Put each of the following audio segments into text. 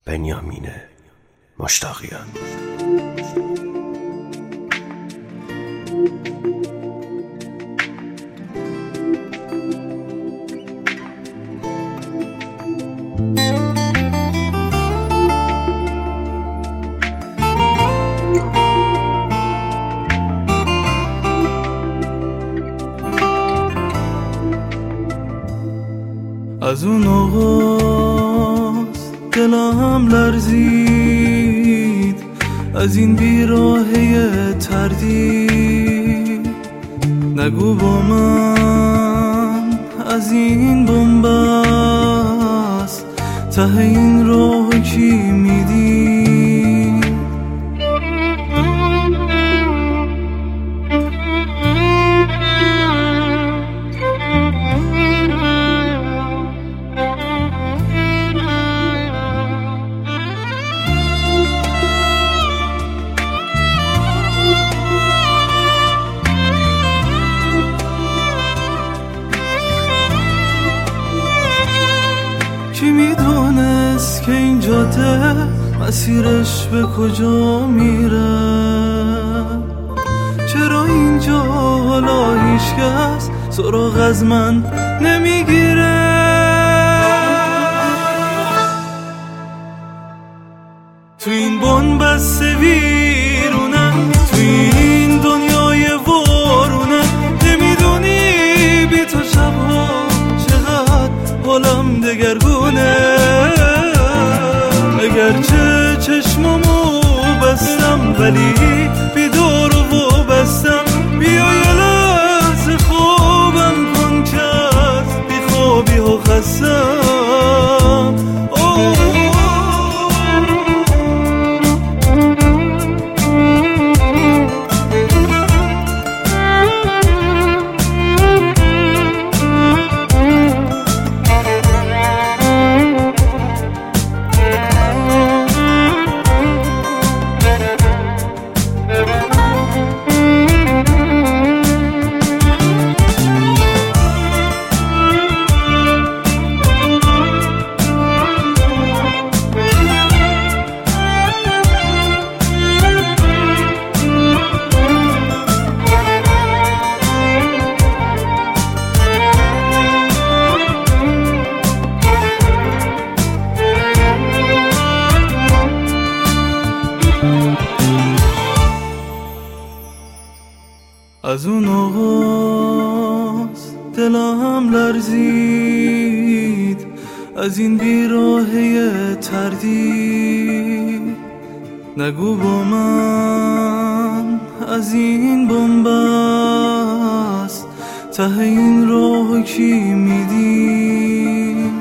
بنیامین مشتاقیان. از اون آغاز دلم لرزید، از این بیراهه تردید. نگو با من از این بنبست، ته این راه کی میدید؟ کی میدونست که این جاده مسیرش به کجا میره؟ چرا اینجا حالا هیچکس سراغ از من نمیگیره؟ تو این بنبست ویرونه، تو این دنیای وارونه، نمیدونی بی تو شبها چقدر حالم دگرگونه. اگرچه چشممو بستم ولی بیدار و بستم. بیا یه لحظه خوابم کن که از بیخوابی ها خستم. از اون آغاز دلم لرزید، از این بیراهه تردید. نگو با من از این بنبست، ته این راه کی میدید؟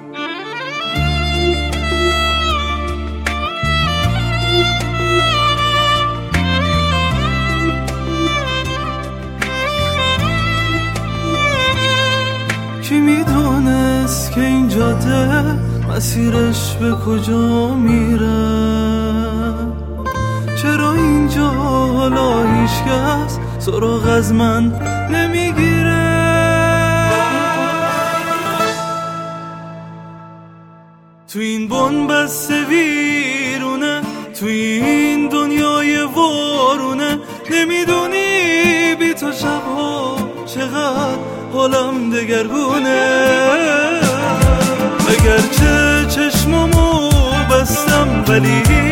کی میدونست که این جاده مسیرش به کجا میره؟ چرا اینجا حالا هیچکس سراغ از من نمیگیره؟ تو این بنبست ویرونه، تو این دنیای وارونه، نمیدونی بی تو شبها چقدر حالم دگرگونه. اگرچه چشممو بستم ولی